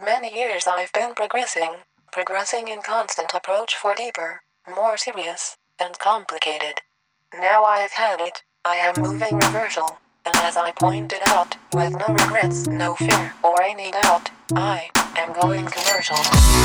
many years I've been progressing in constant approach for deeper, more serious, and complicated. Now I've had it, I am moving reversal, and as I pointed out, with no regrets, no fear, or any doubt, I am going commercial.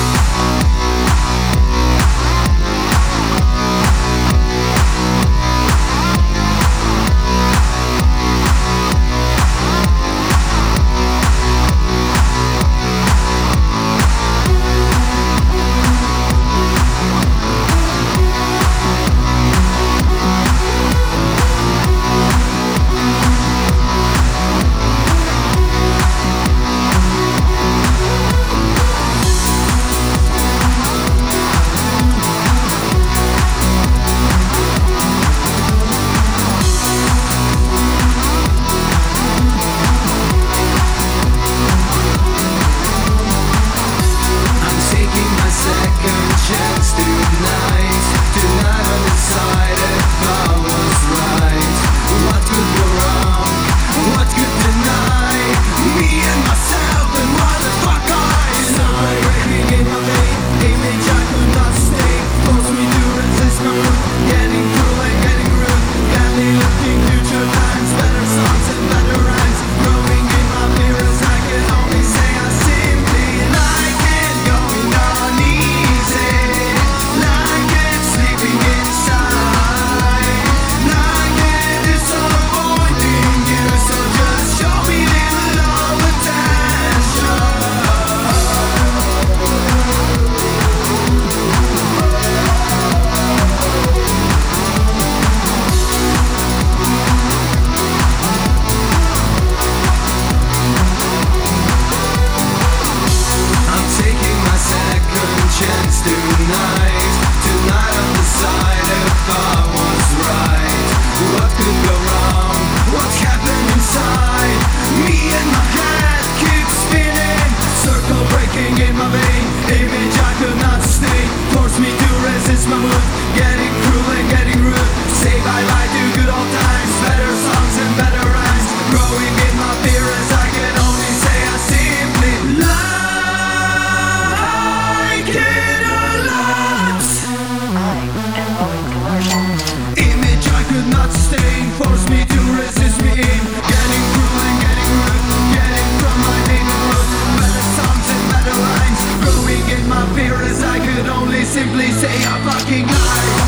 Tonight I'll decide if I was right. What could go wrong? What's happened inside? Me and my head keep spinning, circle breaking in my vein. Image I could not stay, force me to resist my mood. Getting cruel and getting rude. Say bye-bye to good old times, better songs and better rhymes. Growing in my fear as I can only say I simply like it. Image I could not stay, force me to resist me in. Getting cruel and getting rude, getting from my neighborhood. Better songs and better lines, growing in my fear as I could only simply say I fucking lie.